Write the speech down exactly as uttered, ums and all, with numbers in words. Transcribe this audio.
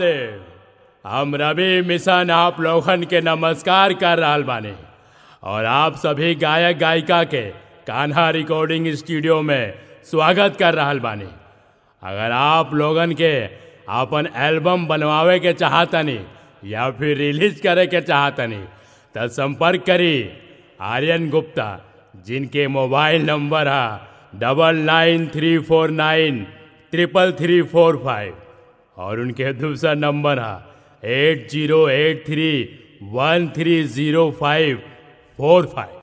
महादेव। हम रवि मिशन आप लोगन के नमस्कार कर रहल बानी और आप सभी गायक गायिका के कान्हा रिकॉर्डिंग स्टूडियो में स्वागत कर रहल बानी। अगर आप लोगन के अपन एल्बम बनवावे के चाहतनी या फिर रिलीज करे के चाहतनी तो संपर्क करी आर्यन गुप्ता, जिनके मोबाइल नंबर है double nine three four nine triple three four five और उनके दूसरा नंबर है eight zero eight three one three zero five four five.